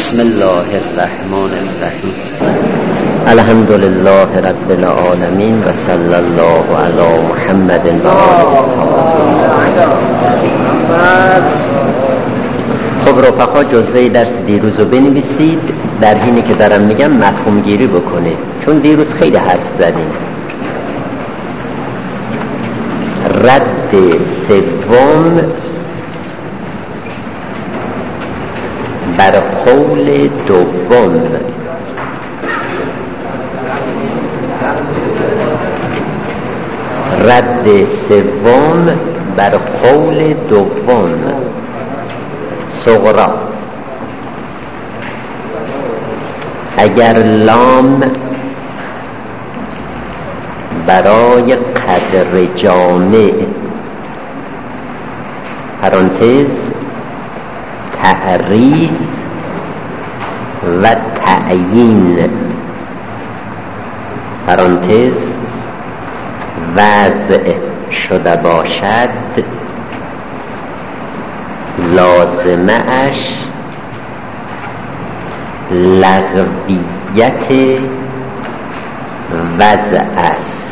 بسم الله الرحمن الرحیم. الحمد لله رب العالمین و صلی الله علی محمد و آله. خب رفقا، جزوه درس دیروز رو بنویسید، در حینی که دارم میگم مفهوم گیری بکنید، چون دیروز خیلی حرف زدیم. رد سوم بر قول دوم. رد سوم بر قول دوم. صغرا: اگر لام برای قدر جامع پرانتز تعریف و تعیین پرانتز وضع شده باشد، لازمه اش لغویت وضع است.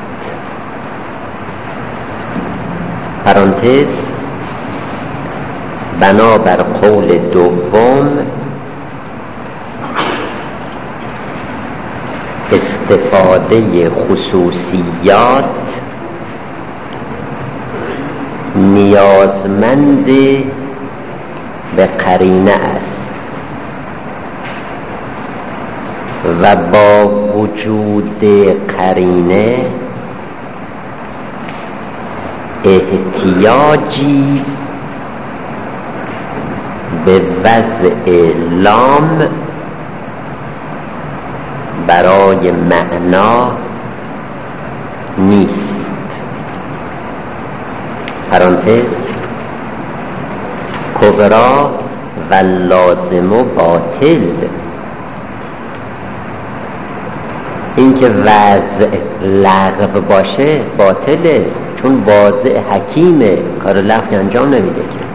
پرانتز بنابر قول دوم استفاده خصوصیات نیازمند به قرینه است و با وجود قرینه احتیاجی به وضع لام برای معنا نیست. پرانتز کبرا و لازم و باطل. این که وضع لغو باشه باطله، چون واضع حکیمه، کار لغو انجام نمیده که.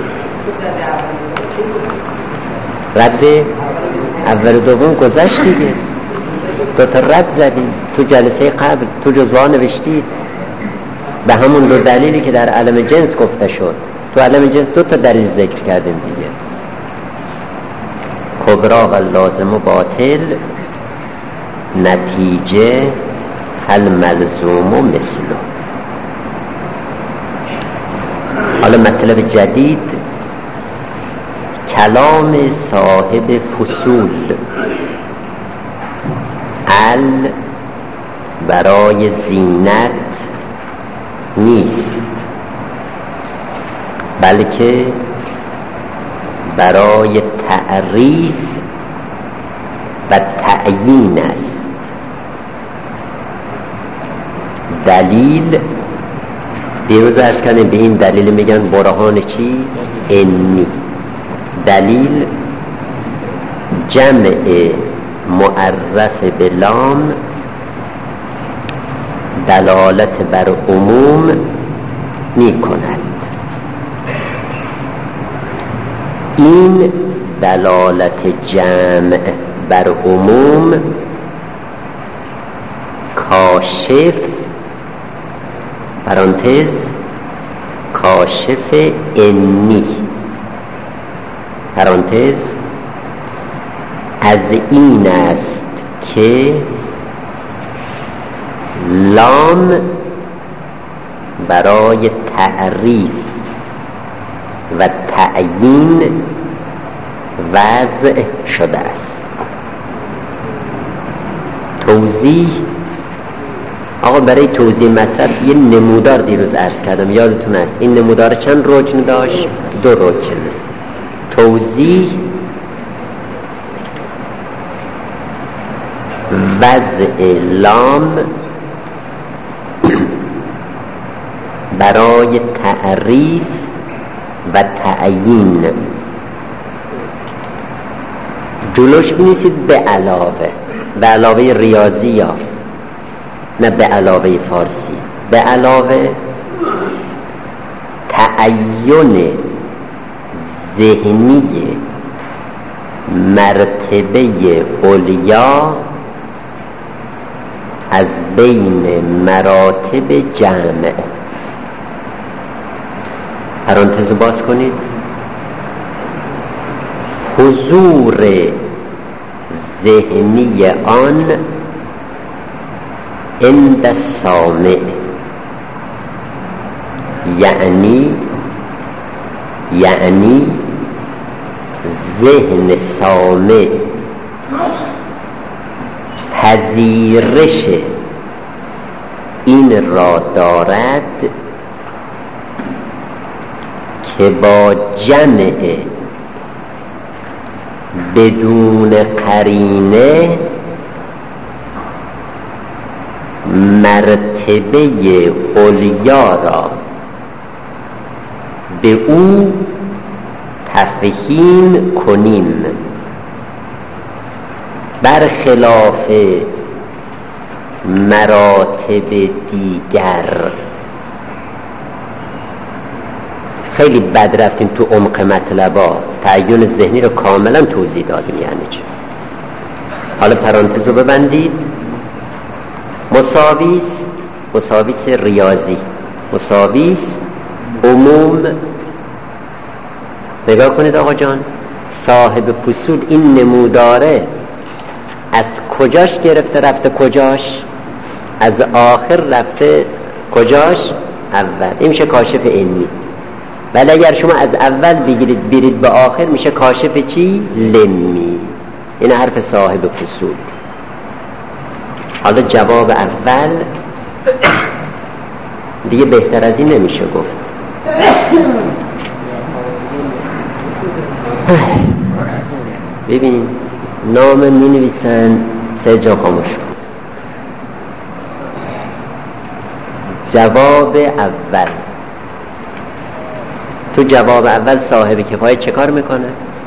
رد اول دوم گذشت دیگه، دو تا رد زدیم تو جلسه قبل، تو جزوه نوشتید به همون دو دلیلی که در علم جنس گفته شد. تو علم جنس دو تا دلیل ذکر کردیم دیگه، کبرا و لازم و باطل، نتیجه الملزوم و مثله. حالا مطلب جدید، کلام صاحب فصول. ال برای زینت نیست، بلکه برای تعریف و تعیین است. دلیل دیروز عرض کردیم، به این دلیل میگن برهان چی؟ انی. دلیل جمع معرف به لام دلالت بر عموم می کند. این دلالت جمع بر عموم کاشف پرانتز کاشف انی پرانتز از این است که لام برای تعریف و تعیین وضع شده است. توضیح. آقا برای توضیح مطلب یه نمودار دیروز عرض کردم، یادتون است. این نمودار چند رکن داشت؟ 2 رکن. توضیح وضع لام برای تعریف و تعیین. جلوش بنویسید به علاوه ریاضی ها، نه به علاوه فارسی، به علاوه تعیین ذهنی مرتبه علیا از بین مراتب جمع. پرانتز باز کنید. حضور ذهنی آن عند السامع، یعنی ذهن سامع پذیرش این را دارد که با جمع بدون قرینه مرتبه علیا را به او تفهیم کنیم، برخلاف مراتب دیگر. خیلی بد رفتیم تو عمق مطلبا، تعین ذهنی رو کاملا توضیح دادیم یعنی چه. حالا پرانتز رو ببندید. مساویس ریاضی، مساویس عموم. نگاه کنید آقا جان، صاحب فصول این نموداره از کجاش گرفته رفته کجاش؟ از آخر رفته کجاش؟ اول. این میشه کاشف علمی. ولی اگر شما از اول بگیرید برید به آخر میشه کاشف چی؟ لمی. این حرف صاحب فصول. حالا جواب اول دیگه بهتر از این نمیشه گفت. ببین نام می نویسن 3 جا خاموش. جواب اول. تو جواب اول صاحب کفایه چه کار میکنه؟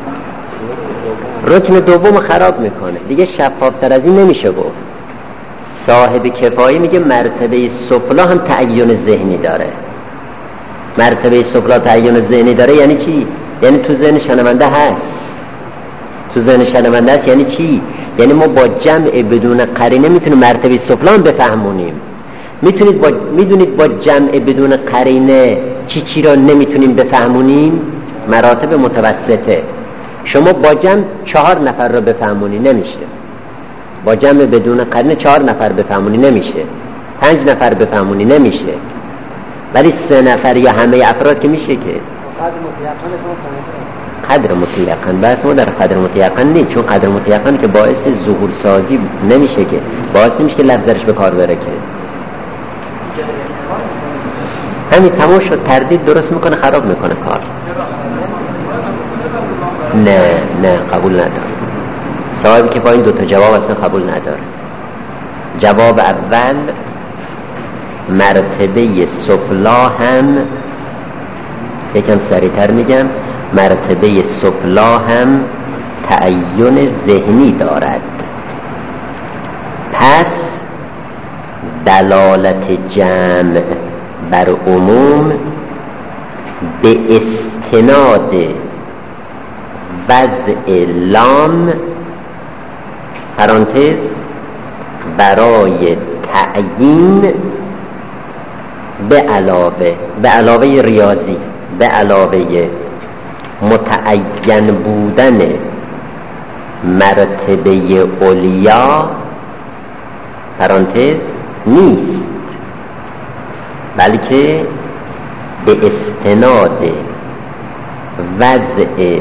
رکن دوم خراب میکنه. دیگه شفافتر از این نمیشه گفت. صاحب کفایه میگه مرتبه سفلا هم تعین ذهنی داره. مرتبه سفلا تعین ذهنی داره یعنی چی؟ یعنی تو ذهن شنونده هست. تو ذهن شنونده هست یعنی چی؟ یعنی ما با جمع بدون قرینه میتونیم مرتبه سفلا هم بفهمونیم. میدونید با جمع بدون قرینه چی را نمیتونیم بفهمونیم؟ مراتب متوسطه. شما با جمع 4 نفر را بفهمونی نمیشه. با جمع بدون قرینه 4 نفر بفهمونی نمیشه. 5 نفر بفهمونی نمیشه. ولی 3 نفر یا همه افراد که میشه که قدر متیقن. بس ما در قدر متیقن نیست، چون قدر متیقن که باعث ظهور سازی نمیشه، که باعث نمیشه که لفظ درش به کار بره. که همین تمام شد. تردید درست میکنه خراب میکنه کار. نه قبول نداره. صاحب که با این 2 تا جواب اصلا قبول نداره. جواب اول مرتبه سفلا هم، یکم سریعتر میگم، مرتبه سفلا هم تعین ذهنی دارد. پس دلالت جمع بر عموم به استناد وضع لام پرانتز برای تعیین به علاوه ریاضی، به علاوه متعین بودن مرتبه علیا پرانتز نیست، بلکه به استناد وضع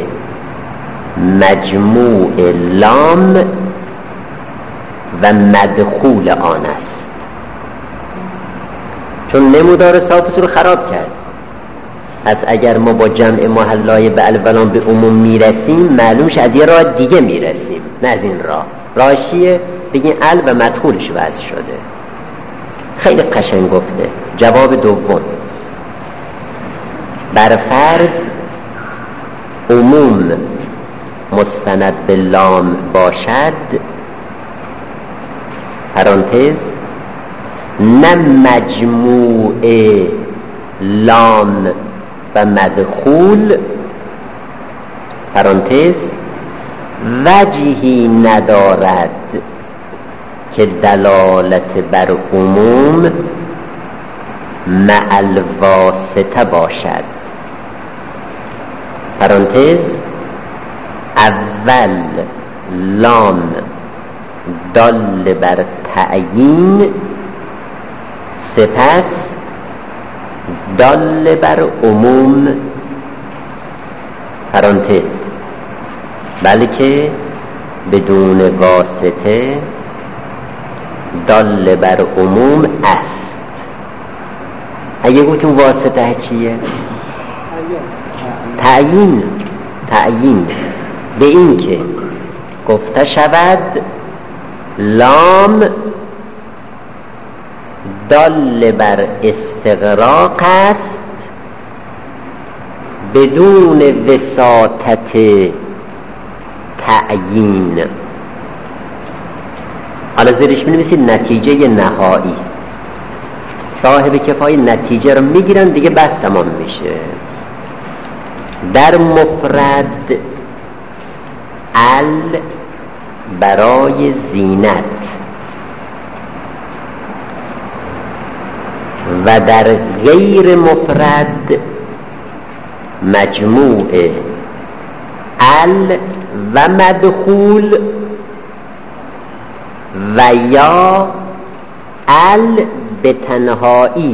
مجموع لام و مدخول آن است. چون نمودار صاحب فصول خراب کرد. پس اگر ما با جمع محلای به الولام به عموم میرسیم، معلومش از یه راه دیگه میرسیم، نه از این راه. راهشیه بگین ال و مدخولش وضع شده. خیلی قشنگ گفته. جواب دوم، بر فرض عموم مستند به لام باشد پرانتز نه مجموع لام و مدخول پرانتز وجهی ندارد که دلالت بر عموم مع الواسطه باشد. پرانتز، اول لام دال بر تعیین، سپس دال بر عموم، پرانتز، بلکه بدون واسطه دال بر عموم است. اگه گفتیم واسطه چیه؟ تعیین به این که گفته شود لام دال بر استغراق است بدون وساطت تعیین. حالا زیرش می‌نویسید نتیجه نهایی. صاحب کفایه نتیجه رو میگیرن، دیگه بس تمام میشه. در مفرد ال برای زینت و در غیر مفرد مجموع ال و مدخول و یا ال به تنهایی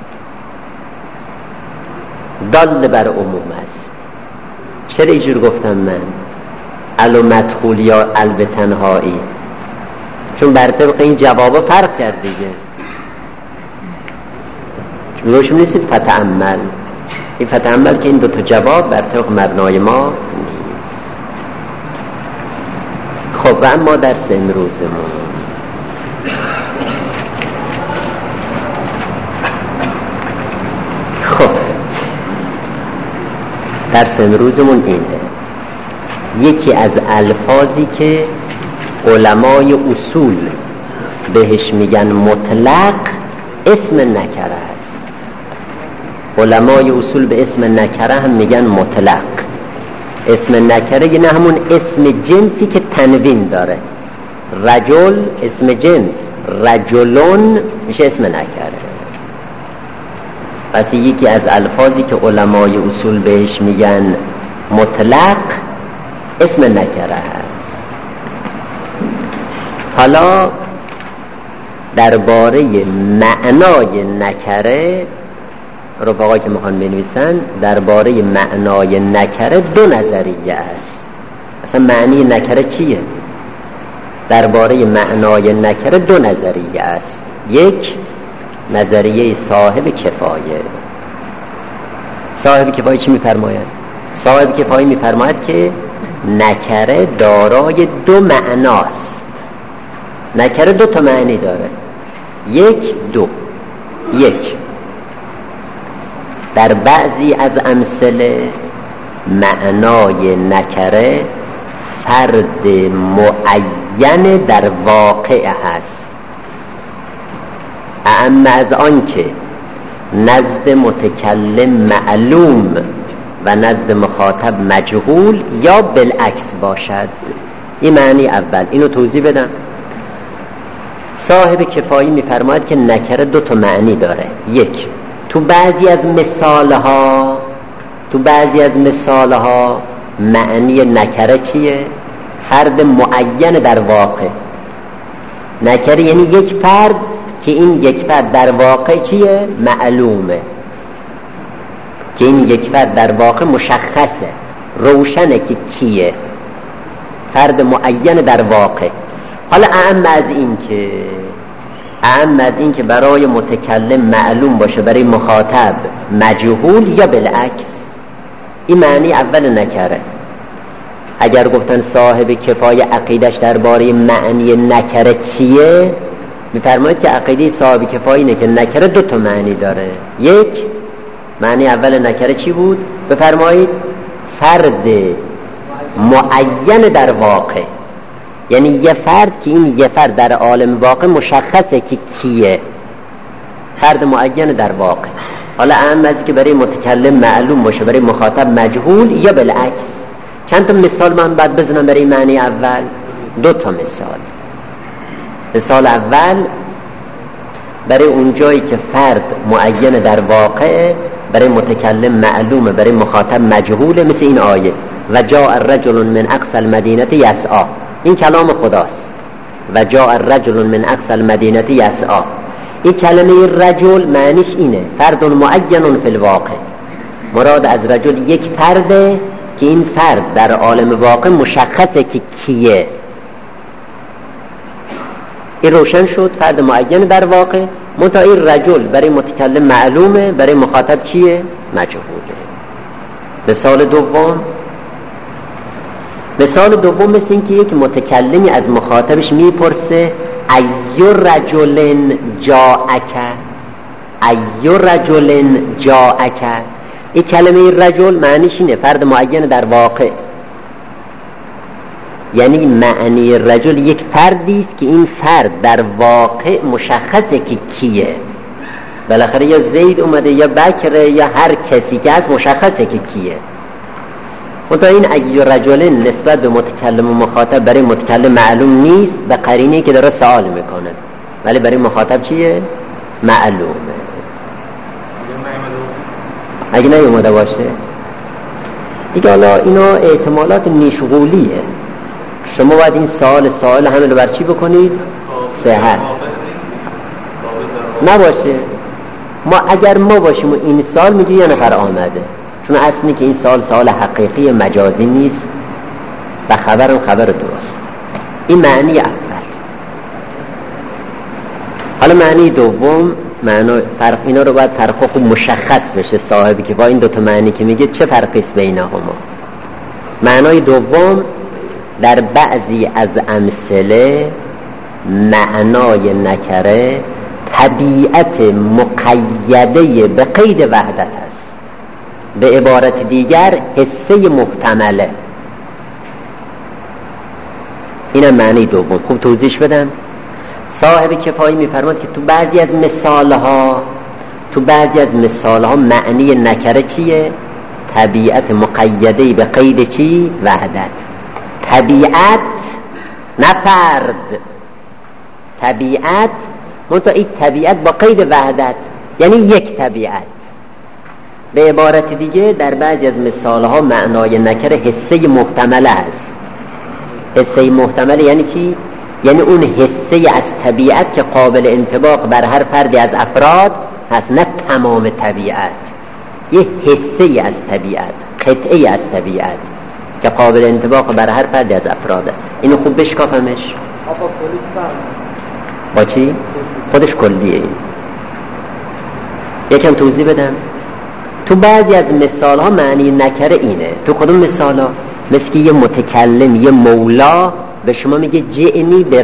دال بر عموم است. چرا اینجور گفتم من ال و مدخول یا ال به تنهایی؟ چون بر طبق این جوابا فرق کرد دیگه. چون روشون نیستید فتأمل، این فتأمل که این دوتا جواب بر طبق مبنای ما نیست. خب و اما درس امروزمون درس امروزمون اینه. یکی از الفاظی که علمای اصول بهش میگن مطلق اسم نکره است. علمای اصول به اسم نکره هم میگن مطلق. اسم نکره یعنی همون اسم جنسی که تنوین داره. رجل اسم جنس، رجلون میشه اسم نکره. پس یکی از الفاظی که علمای اصول بهش میگن مطلق اسم نکره هست. حالا درباره معنای نکره رفقا که میخوان بنویسن، درباره معنای نکره دو نظریه است. اصلا معنی نکره چیه؟ درباره معنای نکره دو نظریه است. یک نظریه صاحب کفایه. صاحب کفایه چی میفرماید؟ صاحب کفایه میفرماید که نکره دارای دو معناست. نکره دو تا معنی داره. یک در بعضی از امثله معنای نکره فرد معین در واقع هست، اما از آن که نزد متکلم معلوم و نزد مخاطب مجهول یا بالعکس باشد. این معنی اول. اینو توضیح بدم. صاحب کفایی میفرماید که نکره دو تا معنی داره. یک، تو بعضی از مثالها معنی نکره چیه؟ فرد معین در واقع. نکره یعنی یک فرد که این یک فرد در واقع چیه؟ معلومه. که این یک فرد در واقع مشخصه، روشنه که کیه، فرد معین در واقع. حالا اعم از این که برای متکلم معلوم باشه، برای مخاطب مجهول یا بالعکس. این معنی اول نکره. اگر گفتن صاحب کفایه عقیدش درباره معنی نکره چیه، می‌فرماید که عقیده صاحب کفایه اینه که نکره دو تا معنی داره. یک، معنی اول نکره چی بود؟ بفرمایید فرد معین در واقع، یعنی یه فرد که این یه فرد در عالم واقع مشخصه که کیه، فرد معین در واقع. حالا اهم از که برای متکلم معلوم باشه، برای مخاطب مجهول یا بالعکس. چند تا مثال من باید بزنم برای معنی اول؟ 2 تا مثال. مثال اول برای اون جایی که فرد معین در واقع، برای متکلم معلومه، برای مخاطب مجهوله، مثل این آیه و جاء الرجل من اقصى المدینه یسعی. این کلام خداست. و جاء الرجل من اقصى المدینه یسعی. این کلمه رجل معنیش اینه فرد معین فی الواقع. مراد از رجل یک فرده که این فرد در عالم واقع مشخصه که کیه. این روشن شد، فرد معین در واقع. منتها این رجل برای متکلم معلومه، برای مخاطب چیه؟ مجهوله. مثال دوم مثل این که یک متکلمی از مخاطبش میپرسه ای رجل جاءک، ای رجل جاءک. این کلمه رجل معنیش اینه فرد معین در واقع، یعنی معنی رجل یک فردی است که این فرد در واقع مشخصه که کیه. بالاخره یا زید اومده یا بکره یا هر کسی که هست مشخصه که کیه. منتها این ای رجل نسبت به متکلم و مخاطب برای متکلم معلوم نیست به قرینه که داره سوال میکنه، ولی برای مخاطب چیه؟ معلومه. اگه نیومده باشه دیگه حالا اینا احتمالات نیشغولیه. شما باید این سوال همه رو بر چی بکنید؟ صحت نباشه. ما اگر ما باشیم و این سال میگه یه نفر آمده، چون اصلی که این سال حقیقی مجازی نیست و خبر درست. این معنی اول. حالا معنی دوم، فرق اینا رو باید فرق خوب مشخص بشه صاحبی که با این 2 تا معنی که میگه چه فرقی است بینهما. معنای دوم در بعضی از امثله معنای نکره طبیعت مقیده به قید وحدت است. به عبارت دیگر حسه محتمله. اینم معنی دوم. خوب توضیح بدم. صاحب کفایی میفرماد که تو بعضی از مثالها معنی نکره چیه؟ طبیعت مقیده به قید چی؟ وحدت. طبیعت نه فرد. طبیعت منتها این طبیعت با قید وحدت، یعنی یک طبیعت. به عبارت دیگه در بعضی از مثالها معنای نکره حسه محتمله است. حسه محتمله یعنی چی؟ یعنی اون حسه از طبیعت که قابل انطباق بر هر فردی از افراد هست، نه تمام طبیعت. یه حسه از طبیعت، قطعه از طبیعت که قابل انطباق بر هر فردی از افراد است. اینو خوب بشکافمش. با چی؟ خودش کلیه. این یکم توضیح بدم. تو بعضی از مثال ها معنی نکره اینه. تو کدوم مثال ها؟ مثل که یه متکلم، یه مولا به شما میگه جئنی به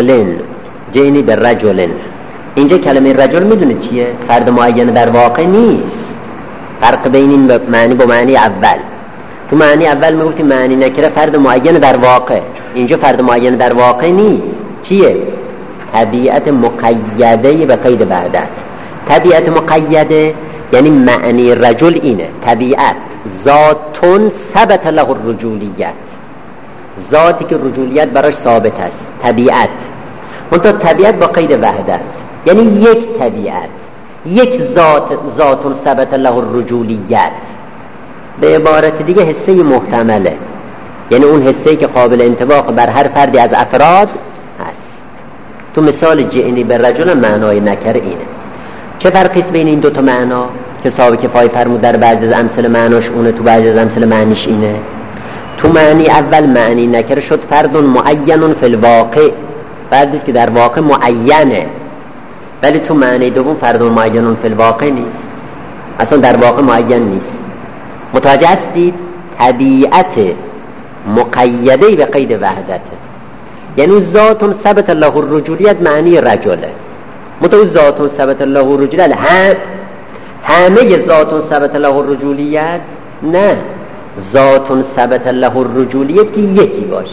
رجلن. اینجا کلمه رجل میدونه چیه؟ فرد معین در واقع نیست. فرق بین این معنی با معنی اول. تو معنی اول میگفتیم معنی نکره فرد معین در واقع، اینجا فرد معین در واقع نیست. چیه؟ طبیعت مقیده به قید وحدت. طبیعت مقیده یعنی معنی رجل اینه طبیعت ذاتون ثبت له الرجولیت، ذاتی که رجولیت براش ثابت است. طبیعت منتها طبیعت با قید وحدت، یعنی یک طبیعت، یک ذاتون ثبت له الرجولیت. به عبارت دیگه حسه محتمله، یعنی اون حسه‌ای که قابل انطباق بر هر فردی از افراد هست. تو مثال جئنی به رجل معنای نکره اینه. چه فرقی است بین این 2 تا معنا که صاحب کفایه فرمود در بعضی از امثله معناش اونه، تو بعضی از امثله معنیش اینه؟ تو معنی اول معنی نکره شد فرد معین فی الواقع، فردی که در واقع معینه. ولی تو معنی دوم فرد معین فی الواقع نیست، اصلا در واقع معین نیست. متوجه هستید؟ طبیعت مقیده به قید وحدته، یعنی ذاتون ثبت له الرجولیت معنی رجله. متو ذاتون ثبت له الرجولیت همه ذاتون ثبت له الرجولیت نه، ذاتون ثبت له الرجولیت که یکی باشه.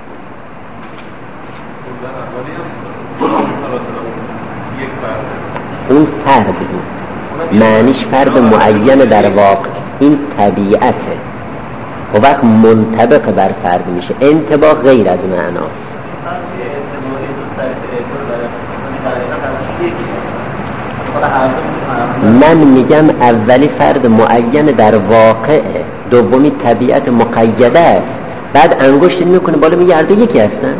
اون فرد معنیش فرد معین در واقع، این طبیعته. و وقت منطبق بر فرد میشه. انطباق غیر از معناست. من میگم اولی فرد معین در واقع، دومی طبیعت مقیده است. بعد انگشت میکنه بالا میگه هر دو یکی هستن.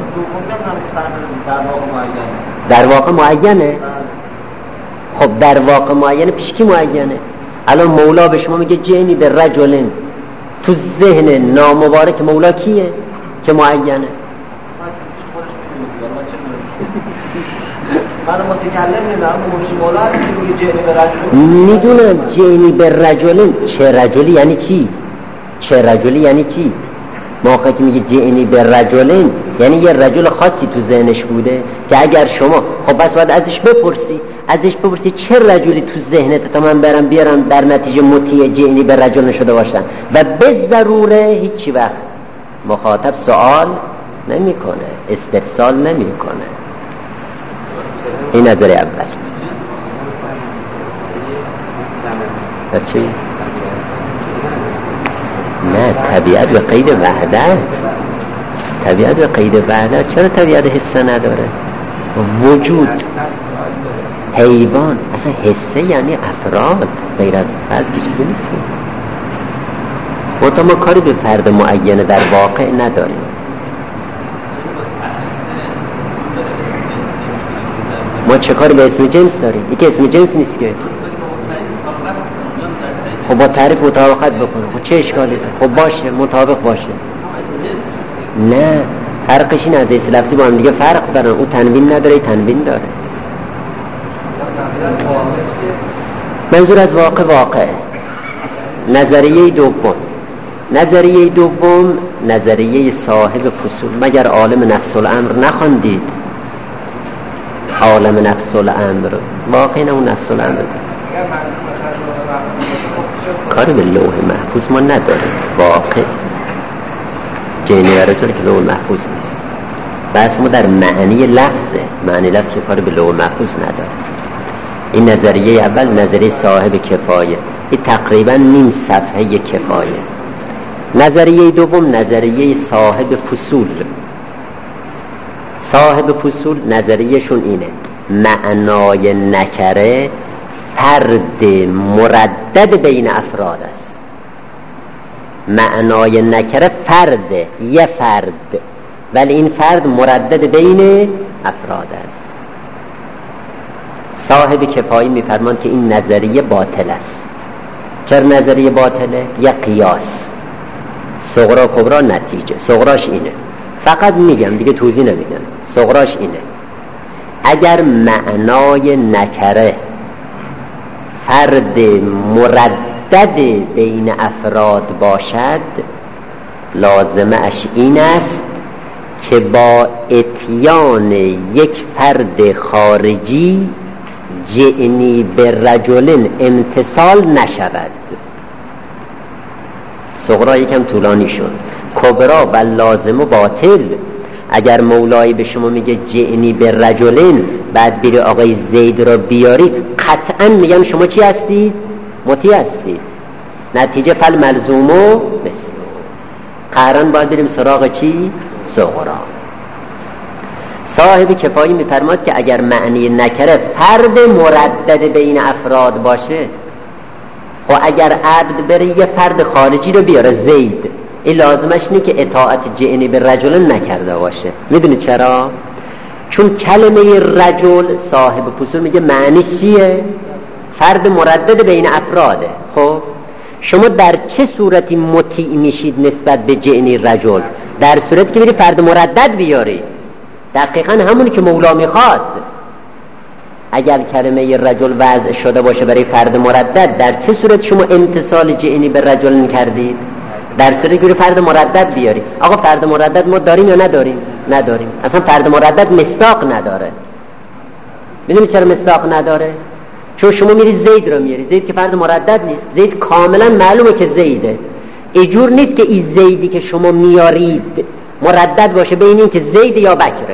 در واقع معینه. خب در واقع معینه پیش کی معینه؟ الان مولا به شما میگه جنی به رجلن، تو ذهن نامبارک مولا کیه که معینه؟ من متکلم نمیدونم مولا هست که میگه جنی به رجلن. میدونم جنی به رجلن چه رجلی یعنی چی؟ چه رجلی یعنی چی؟ موقعی که میگه جنی به رجلن یعنی یه رجل خاصی تو ذهنش بوده که اگر شما خب بس باید ازش بپرسی چه رجلی تو ذهنت تا من برم بیارم در نتیجه مطیع جنی به رجل نشده باشن. و به ضروره هیچی وقت مخاطب سوال نمیکنه، استفسال نمیکنه. این نظر اول. پس چی؟ نه، طبیعت به قید وحدت. طبیعت به قید وحدت. چرا طبیعت حسه نداره؟ وجود حیوان اصلا حسه یعنی افراد، غیر از فرد که چیزی نیست. ما کاری به فرد معین در واقع نداریم. ما چه کاری به اسم جنس داریم؟ یکی اسم جنس نیست که. خب با تعریف مطابقت بکنه. خب چه اشکالی داره؟ خب باشه مطابق باشه. نه، فرقش این از حیث لفظی با هم دیگه فرق دارن. او تنوین نداره، تنوین داره. منظور از واقع. نظریه دوم نظریه صاحب فصول. مگر عالم نفس الامر نخواندید؟ عالم نفس الامر واقعا اون نفس الامر کاری به لوح محفوظ ما نداره. واقع جنی و رجل که لوح محفوظ نیست. بس ما در معنی لفظه. معنی لفظ که کاری به لوح محفوظ نداره. این نظریه اول نظریه صاحب کفایه. این تقریبا نیم صفحه کفایه. نظریه دوم نظریه صاحب فصول. صاحب فصول نظریهشون اینه: معنای نکره فرد مردد بین افراد است. معنای نکره فرد، یه فرد، ولی این فرد مردد بین افراد است. صاحب کفایی میفرماند که این نظریه باطل است. چرا نظریه باطله؟ یه قیاس، صغرا کبرا نتیجه. صغراش اینه، فقط میگم دیگه توضیح نمیدم. صغراش اینه: اگر معنای نکره فرد مردد بین افراد باشد، لازمه اش این است که با اتیان یک فرد خارجی جعنی به رجل امتصال نشود. صغرا یکم طولانی شد. کبرا و لازم و باطل. اگر مولایی به شما میگه جعنی به رجلین، بعد بیره آقای زید را بیارید، قطعا میگم شما چی هستید؟ مطیع هستید. نتیجه فل ملزومو مثل قرآن باید بریم سراغ چی؟ صغرا. صاحب کفایی میفرماد که اگر معنی نکره فرد مردد بین افراد باشه، و اگر عبد بره یه فرد خارجی رو بیاره، زید، این لازمش اینه که اطاعت جعنی به رجل نکرده باشه. میدونی چرا؟ چون کلمه رجل صاحب فصول میگه معنی چیه؟ فرد مردد بین افراده. خب شما در چه صورتی مطیع میشید نسبت به جعنی رجل؟ در صورتی که بری فرد مردد بیاری. دقیقا همونی که مولا میخواد. اگر کلمه رجل وضع شده باشه برای فرد مردد، در چه صورت شما امتصال جعنی به رجل میکردید؟ در صورتی که فرد مردد بیاری. آقا فرد مردد ما داریم یا نداریم؟ نداریم. اصلا فرد مردد مصداق نداره. میدونی چرا مصداق نداره؟ چون شما میری زید رو میاری. زید که فرد مردد نیست. زید کاملا معلومه که زیده. اینجور نیست که این زیدی که شما میارید مردد باشه بین این که زید یا بکره.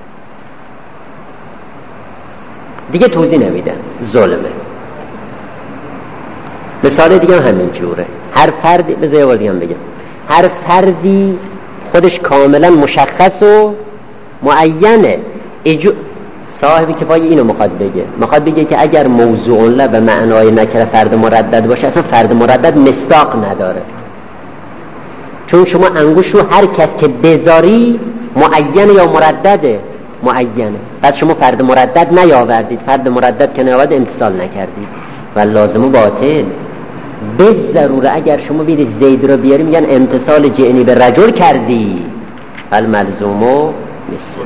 دیگه توضیح نمیدن، ظلمه. مثال دیگه هم همین جوره. هر فرد، بذار یه بار دیگه هم بگم، هر فردی خودش کاملا مشخص و معینه. صاحب کفایه اینو میخواد بگه که اگر موضوع له به معنای نکره فرد مردد باشه، اصلا فرد مردد مصداق نداره، چون شما انگوش رو هر کس که بذاری معینه یا مردده، معینه. پس شما فرد مردد نیاوردید، فرد مردد که نیاورد امتصال نکردید و لازم و باطل. به ضروره اگر شما بیری زید رو بیاری میگن امتصال جنی به رجل کردی، الملزومو مثل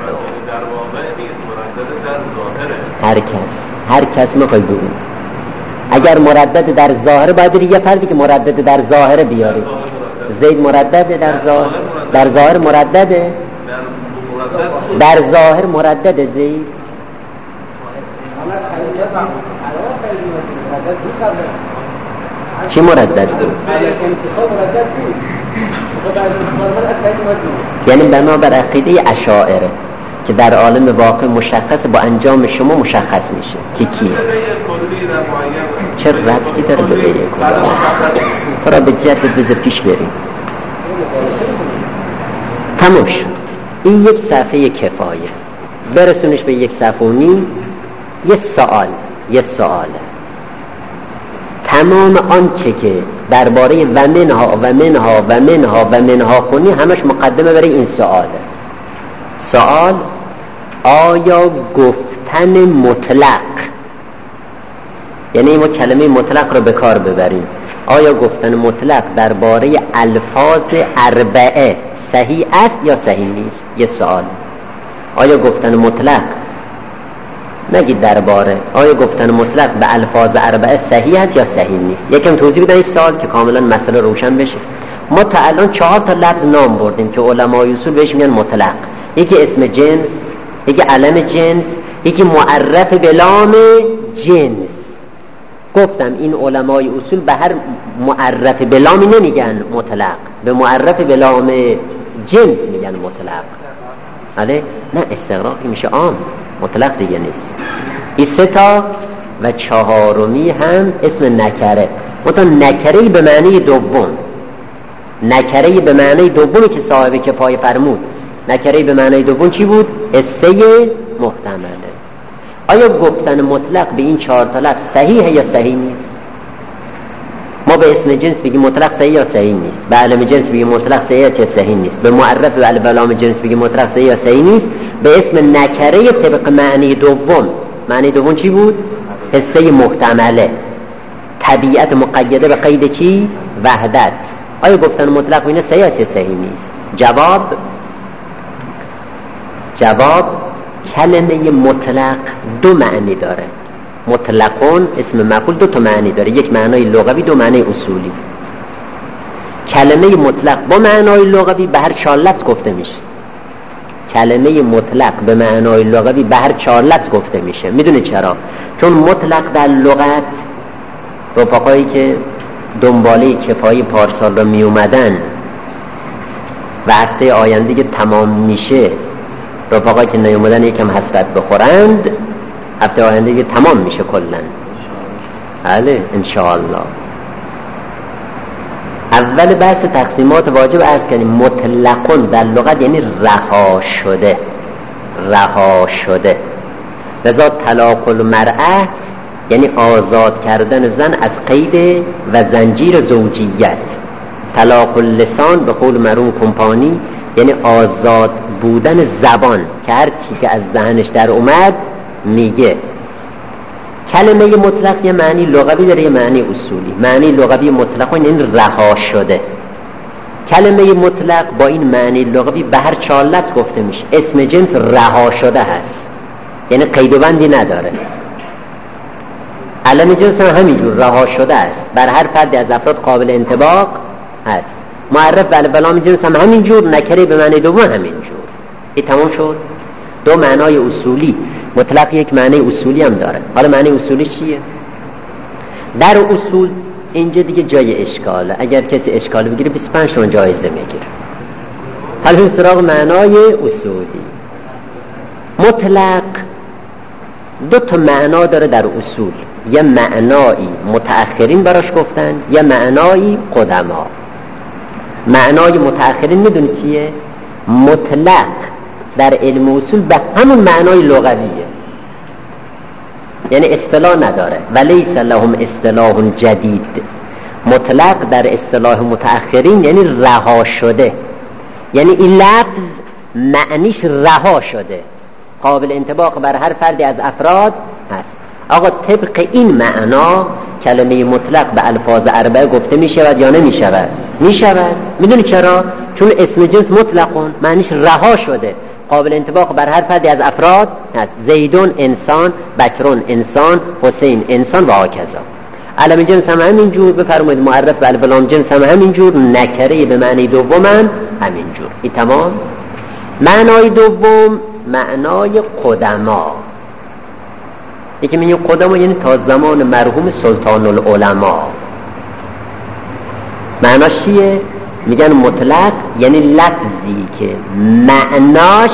هر کس میخوای بگو. اگر مردد در ظاهر باید بری یه فردی که مردد در ظاهر بیاری. زید مردده در ظاهر مردده، در ظاهر مردده زید. چی مردد بود؟ یعنی بنابر عقیده اشاعره که در عالم واقع مشخص، با انجام شما مشخص میشه که کیه. چه ربطی داره به غیر کلی؟ برای به جد بذار پیش بریم. تمام شد. این یک صفحه کفایه. برسونش به یک صفحه و نیم. یه سؤاله. تمام آنچه که درباره و منها خونی همش مقدمه برای این سؤال آیا گفتن مطلق، یعنی ما کلمه مطلق رو به کار ببریم، آیا گفتن مطلق درباره الفاظ اربعه صحیح است یا صحیح نیست؟ یه سؤال. آیا گفتن مطلق، نگید درباره، آیا گفتن مطلق به الفاظ اربعه صحیح است یا صحیح نیست؟ یکم توضیح بدن این سوال که کاملا مسئله روشن بشه. ما تا الان 4 لفظ نام بردیم که علمای اصول بهش میگن مطلق. یکی اسم جنس، یکی علم جنس، یکی معرف به لام جنس. گفتم این علمای اصول به هر معرف به لامی نمیگن مطلق، به معرف به لام جنس میگن مطلق. بله؟ نه، استغراقی میشه عام، مطلق دیگه نیست. این 3 تا و 4می هم اسم نکره. مثلا نکره‌ای به معنی دوم، نکره‌ای به معنی دومی که صاحب کفایه فرمود. نکره‌ای به معنی دوم چی بود؟ حصه محتمله. آیا گفتن مطلق به این 4 لفظ صحیحه یا صحیح نیست؟ ما به اسم جنس بگیم مطلق صحیح یا صحیح نیست، به علم جنس بگیم مطلق صحیح یا صحیح نیست، به معرف به علم جنس بگیم مطلق صحیح یا صحیح نیست. به اسم نکره طبق معنی دوم چی بود؟ حصه محتمله، طبیعت مقیده به قید چی؟ وحدت. آیا گفتن مطلق اینه صحیح یا صحیح نیست؟ جواب کلمه مطلق 2 معنی داره. مطلقون اسم مفعول 2 معنی داره، یک معنای لغوی، 2 معنی اصولی. کلمه مطلق با معنای لغوی به هر 4 لفظ گفته میشه. کلمه مطلق به معنای لغوی به هر 4 لفظ گفته میشه. میدونه چرا؟ چون مطلق در لغت، رفقایی که دنباله کفایه پارسال رو می اومدن و هفته آینده که تمام میشه، رفقایی که نیومدن یکم حسرت بخورند، هفته آینده که تمام میشه کلن. بله انشاءالله. اول بحث تقسیمات واجب عرض کنیم. مطلقون در لغت یعنی رها شده. لذا طلاق المرأة یعنی آزاد کردن زن از قید و زنجیر زوجیت. طلاق اللسان به قول مرحوم کمپانی یعنی آزاد بودن زبان که هر چی که از دهنش در اومد میگه. کلمه مطلق یه معنی لغوی داره، یه معنی اصولی. معنی لغوی مطلق یعنی رها شده. کلمه مطلق با این معنی لغوی به هر 4 لفظ گفته میشه. اسم جنس رها شده هست، یعنی قید و بندی نداره. علم جنس هم همینجور رها شده است، بر هر فردی از افراد قابل انطباق هست. معرف و علم جنس هم همینجور، نکره به معنی دوم همینجور. این تمام شد. 2 معنای اصولی. مطلق یک معنی اصولی هم داره. حالا معنی اصولی چیه؟ در اصول اینجا دیگه جای اشکاله. اگر کسی اشکال بگیره 25 تومن جایزه میگیره. حالا سراغ معنای اصولی. مطلق 2 معنا داره در اصول. یه معنایی متأخرین براش گفتن، یه معنایی قدما. معنای متأخرین میدونی چیه؟ مطلق در علم اصول به همون معنای لغویه، یعنی اصطلاح نداره. ولیس لهم اصطلاح جدید. مطلق در اصطلاح متأخرین یعنی رها شده، یعنی این لفظ معنیش رها شده، قابل انطباق بر هر فردی از افراد هست. آقا طبق این معنا کلمه مطلق به الفاظ اربعه گفته می شود یا نمی شود؟ می شود. میدونی چرا؟ چون اسم جنس مطلقون، معنیش رها شده، قابل انطباق بر هر فردی از افراد هست. زیدون انسان، بکرون انسان، حسین انسان و هکذا. علم جنس هم همینجور، بفرمایید معرف به الف لام جنس هم همینجور، نکره به معنی دوم هم همینجور. این تمام. معنای دوم معنای قدما. یکی میگه قدما یعنی تا زمان مرحوم سلطان العلماء. معناش چیه؟ میگن مطلق یعنی لفظی که معناش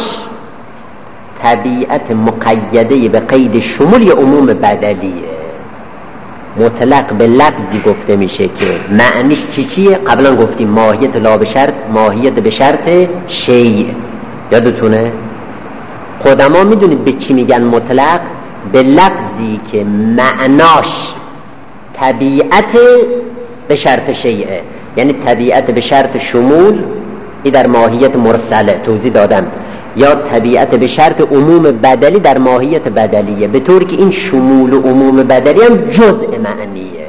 طبیعت مقیده به قید شمول یا عموم بدلیه. مطلق به لفظی گفته میشه که معنیش چیه؟ قبلا گفتیم ماهیت لا به شرط، ماهیت به شرط شیء، یادتونه؟ قدما میدونید به چی میگن مطلق؟ به لفظی که معناش طبیعت به شرط شیعه، یعنی طبیعت به شرط شمول، ای در ماهیت مرسله توضیح دادم، یا طبیعت به شرط عموم بدلی در ماهیت بدلیه، به طور که این شمول و عموم بدلی هم جزء معنیه.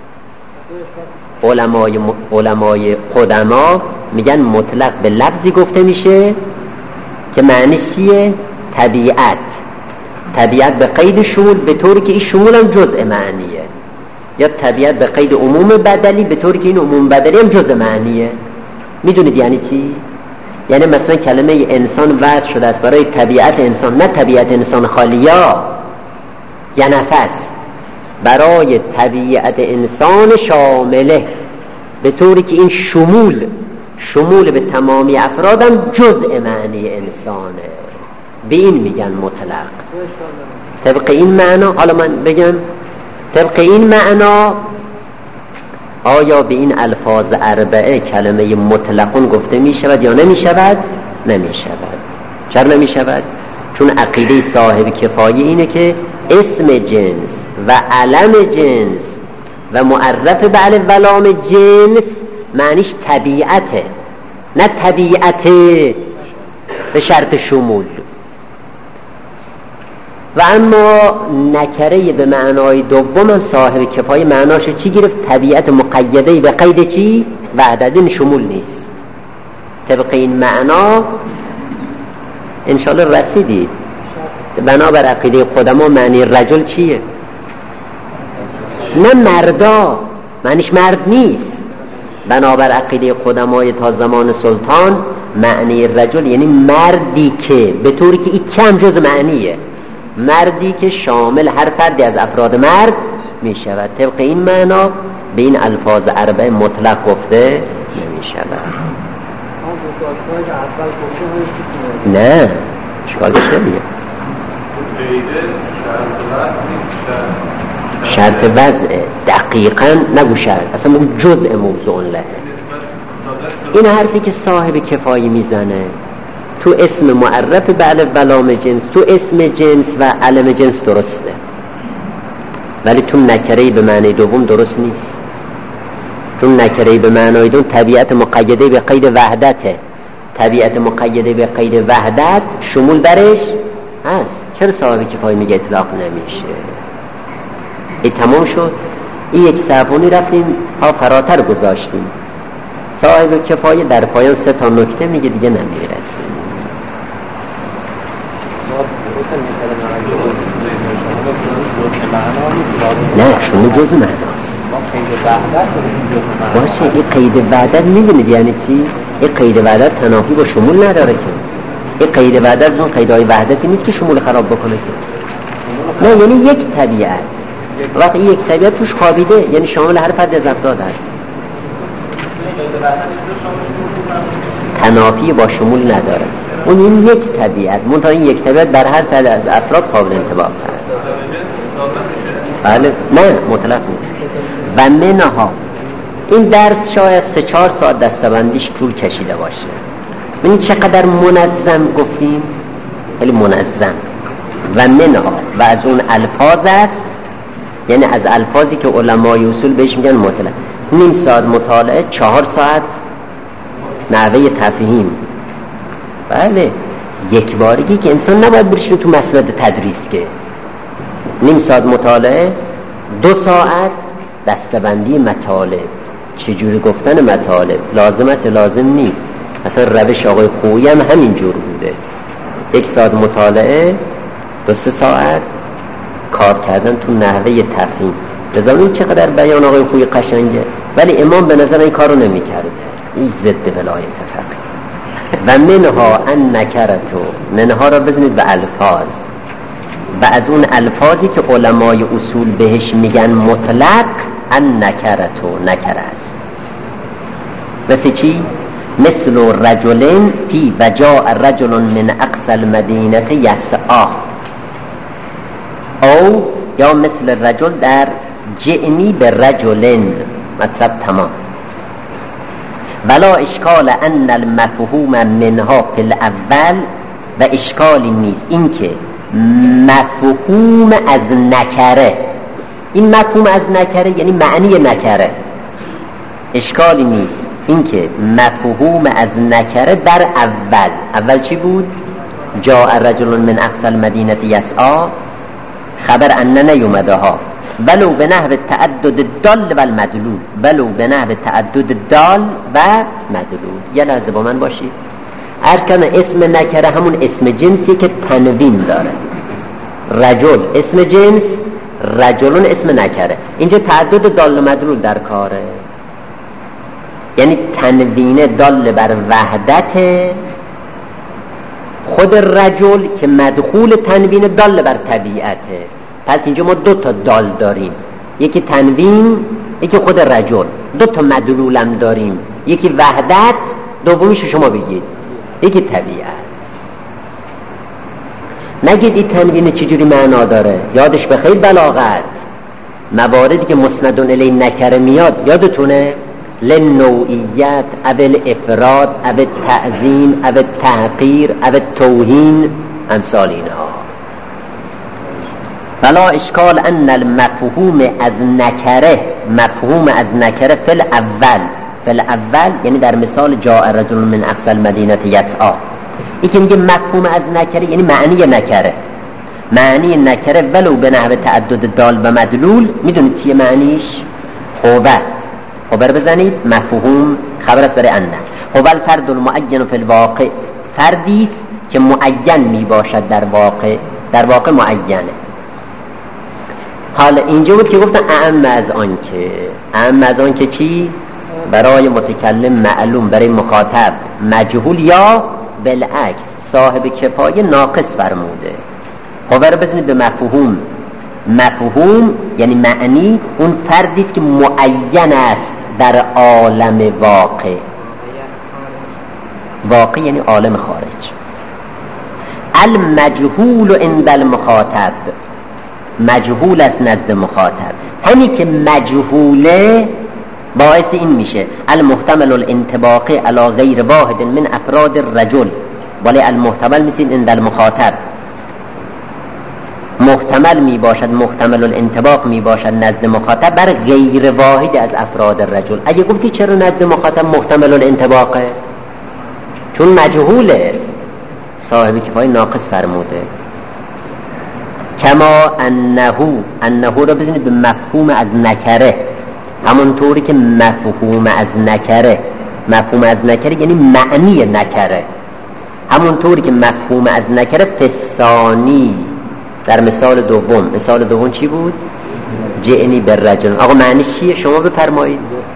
علمای قدما میگن مطلق به لفظی گفته میشه که معنیش چیه؟ طبیعت به قید شمول، به طوری که این شمول هم جزء معنیه، یا طبیعت به قید عموم بدلی، به طوری که این عموم بدلی هم جزء معنیه. میدونید یعنی چی؟ یعنی مثلا کلمه انسان وضع شده است برای طبیعت انسان، نه طبیعت انسان خالیا یا نفس، برای طبیعت انسان شامله، به طوری که این شمول به تمامی افرادم جزء معنی انسانه. به این میگن مطلق. طبق این معنا، حالا من بگم طبق این معنا آیا به این الفاظ اربعه کلمه مطلقون گفته می شود یا نمی شود؟ نمی شود. چرا نمی شود؟ چون عقیده صاحب کفایه اینه که اسم جنس و علم جنس و معرف به الف و لام جنس معنیش طبیعته، نه طبیعت به شرط شمول. و اما نکره به معنای دوم هم صاحب کفایه معناش چی گرفت؟ طبیعت مقیده به قید چی؟ وحدت، شمول نیست. طبق این معنا انشاءالله رسیدید. بنابر عقیده قدما معنی رجل چیه؟ نه مردا، معنیش مرد نیست. بنابر عقیده قدمای تا زمان سلطان معنی رجل یعنی مردی که، به طوری که این کم جز معنیه، مردی که شامل هر فردی از افراد مرد می شود. طبق این معنا به این الفاظ اربعه مطلق گفته نمی شود. نه اشکالش نمیه. شرط وضع دقیقا نگو شرط، اصلا اون جزء موضوع له. این حرفی که صاحب کفایه میزنه تو اسم معرف به الف و لام جنس، تو اسم جنس و علم جنس درسته، ولی تو نکره به معنی دوم درست نیست. چون نکره به معنی دوم طبیعت مقیده به قید وحدته. طبیعت مقیده به قید وحدت شمول برش هست. چرا صاحب کفایه میگه اطلاق نمیشه؟ این تمام شد. این یک صحبانی رفتیم ها فراتر گذاشتیم. صاحب کفایه در پایان 3 تا نکته میگه، دیگه نمیرسه. نه شما جز معناست. باشه این قید وحدت میدونید یعنی چی؟ این قید وحدت تنافی با شمول نداره که. این قید وحدت اون قیدهای وحدتی نیست که شمول خراب بکنه که. نه یعنی یک طبیعت، وقتی یک طبیعت توش خوابیده یعنی شامل هر فرد از افراد هست. تنافی با شمول نداره. اون این یک طبیعت، منتها این یک طبیعت بر هر فرد از افراد قابل انطباق هست. بله نه مطلق نیست. و منها این درس شاید 3-4 ساعت دستبندیش طول کشیده باشه. این چقدر منظم گفتیم، خیلی منظم. و منها و از اون الفاظ است، یعنی از الفاظی که علمای اصول بهش میگن مطلق. نیم ساعت مطالعه، 4 ساعت نحوه تفهیم. بله، یک بارگی که انسان نباید برشونه تو مسند تدریس که. نیم ساعت مطالعه، 2 ساعت دستبندی مطالب، چجوری گفتن مطالب، لازم است لازم نیست. اصلا روش آقای خویی هم همین جور بوده. 1 ساعت مطالعه، 2-3 ساعت کار کردن تو نحوه تفهیم. بذارین چقدر بیان آقای خویی قشنگه، ولی امام به نظر این کارو نمی کرده. این ضد ولایت فقه. و منها ان نکرتو، منها را بزنید به الفاظ، و از اون الفاظی که علمای اصول بهش میگن مطلق، ان نکرتو، نکر است. مثل چی؟ مثل رجلین فی و جاء رجل من اقصى المدینه یسعی، او یا مثل رجل در جئنی به رجلین، مطلب تمام. ولا اشکال ان المفهوم منها فی الاول، و اشکالی نیست این که مفهوم از نکره، این مفهوم از نکره یعنی معنی نکره، اشکالی نیست این که مفهوم از نکره در اول چی بود؟ جاء رجل من اقصى المدینه یسعی، خبر ان نیومده ها، ولو به نحو تعدد الدال و المدلول، ولو به نحو تعدد الدال و مدلول. یه لحظه با من باشید. عرض کردم اسم نکره همون اسم جنسی که تنوین داره. رجل اسم جنس، رجلون اسم نکره. اینجا تعدد دال و مدلول در کاره، یعنی تنوین دال بر وحدت خود رجل که مدخول تنوین دال بر طبیعته. پس اینجا ما 2 تا دال داریم، یکی تنوین، یکی خود رجل. 2 تا مدلول هم داریم، یکی وحدت، دومیش شما بگید، یکی طبیعت. نگید این تنوین چجوری معنا داره، یادش بخیر بلاغت مواردی که مسندون الی نکره میاد یادتونه؟ لنوعیت، اول افراد، اول تعظیم، اول تحقیر، اول توهین، امثال اینها. ولا اشکال ان المفهوم از نکره، مفهوم از نکره فی الاول یعنی در مثال جاء رجل من اقصى المدینه یسعی، این که میگه مفهوم از نکره یعنی معنی نکره. معنی نکره ولو به نحو تعدد دال و مدلول، میدونید چیه معنیش؟ خبر بزنید، مفهوم خبر است برای انه. هو الفرد المعین فی الواقع، فردی است که معین می باشد در واقع معینه. حالا اینجا بود که گفتن اعم از آن که چی؟ برای متکلم معلوم، برای مخاطب مجهول، یا بالعکس صاحب کفایه ناقص فرموده. خبر بزنید به مفهوم یعنی معنی اون فردی است که معین است در عالم واقع یعنی عالم خارج. المجهول عند المخاطب، مجهول است نزد مخاطب. همین که مجهوله باعث این میشه المحتمل الانطباق علی غیر واحد من افراد الرجل، ولی المحتمل مثل عند المخاطب محتمل می باشد، محتمل الانطباق می باشد نزد مخاطب بر غیر واحد از افراد الرجل. اگه گفتی چرا نزد مخاطب محتمل الانطباقه؟ چون مجهوله، صاحب کفایه ناقص فرموده. کما انه رو بزنید به مفهوم از نکره، همونطوری که مفهوم از نکره یعنی معنی نکره، همونطوری که مفهوم از نکره فسانی در مثال دوم چی بود؟ جئنی بالرجل. آقا معنیش چیه؟ شما بفرمایید.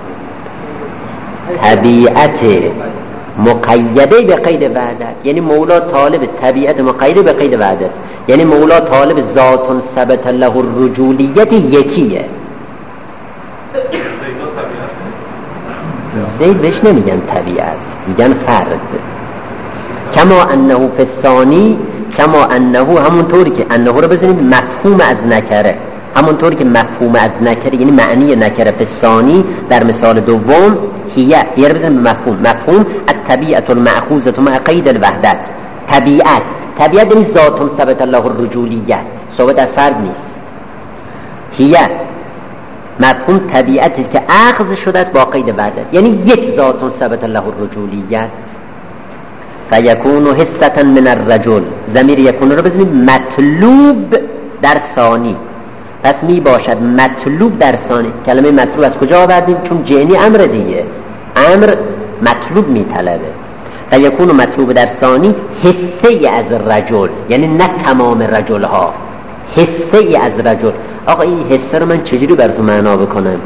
طبیعت مقیده به قید وحدت، یعنی مولا طالب طبیعت مقیده به قید وحدت، یعنی مولا طالب ذات ثبت له الرجولیت یکیه. زید بهش نمیگن طبیعت، میگن فرد. کما انه فسانی، کما انه همونطوری که انه رو بزنید مفهوم از نکره، همونطور که مفهوم از نکره یعنی معنی نکره فی ثانی در مثال دوم هیه رو بزن به مفهوم الطبیعت المأخوذة مع قید الوحدت. طبیعت یعنی ذات ثبت الله الرجولیت، ثابت از فرد نیست. هیه مفهوم طبیعتی که اخذ شده است با قید وحدت، یعنی یک ذات ثبت الله الرجولیت. فیکون حصة من الرجل، ضمیر یکون رو بزنید مطلوب در ثانی، پس می باشد مطلوب در ثانی. کلمه مطلوب از کجا آوردیم؟ چون جنی امر دیگه، امر مطلوب می طلبه. فیکون مطلوب در ثانی حصه از رجل، یعنی نه تمام رجل ها، حصه از رجل. آقا این حصه رو من چجوری براتون معنا بکنم؟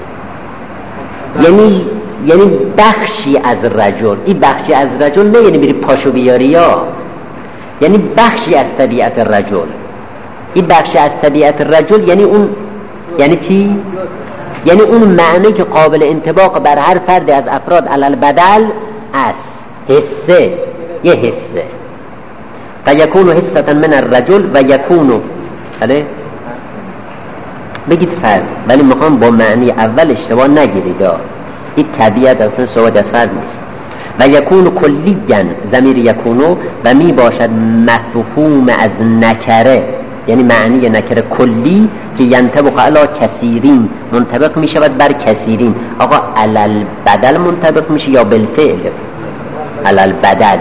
یعنی بخشی از رجل. این بخشی از رجل نه یعنی بری پاشو بیاری، یا یعنی بخشی از طبیعت رجل. این بخشی از طبیعت رجل یعنی اون، یعنی چی؟ یعنی اون معنی که قابل انطباق بر هر فرد از افراد علل بدل است. حصه، یه حصه. فیکون حصة من الرجل و یکونو، بله بگید فرد، ولی میخوام با معنی اول اشتباه نگیرید. این طبیعت اصلا صحبت از فرد نیست. و یکونو کلیاً، ضمیر یکونو و می باشد مفهوم از نکره، یعنی معنی نکره کلی که ینطبق علی کثیرین، منطبق می شود بر کثیرین. آقا علل بدل منطبق میشه یا بالفعل؟ علل بدل.